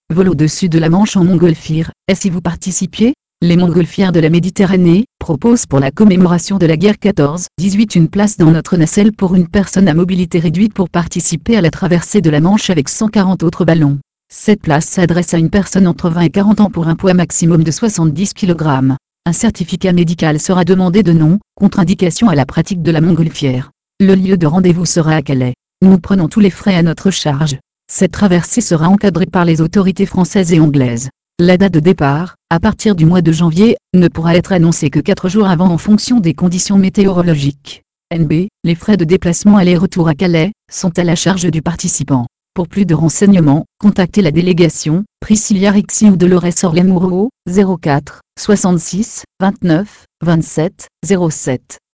vol au-dessus de la Manche en montgolfière. Et si vous participiez? Les montgolfières de la Méditerranée proposent pour la commémoration de la guerre 14-18 une place dans notre nacelle pour une personne à mobilité réduite pour participer à la traversée de la Manche avec 140 autres ballons. Cette place s'adresse à une personne entre 20 et 40 ans pour un poids maximum de 70 kg. Un certificat médical sera demandé de non-contre-indication à la pratique de la montgolfière. Le lieu de rendez-vous sera à Calais. Nous prenons tous les frais à notre charge. Cette traversée sera encadrée par les autorités françaises et anglaises. La date de départ, à partir du mois de janvier, ne pourra être annoncée que 4 jours avant en fonction des conditions météorologiques. NB, les frais de déplacement aller-retour à Calais sont à la charge du participant. Pour plus de renseignements, contactez la délégation, Priscilla Rixi ou Dolores Orlemuro, 04 66 29 27 07.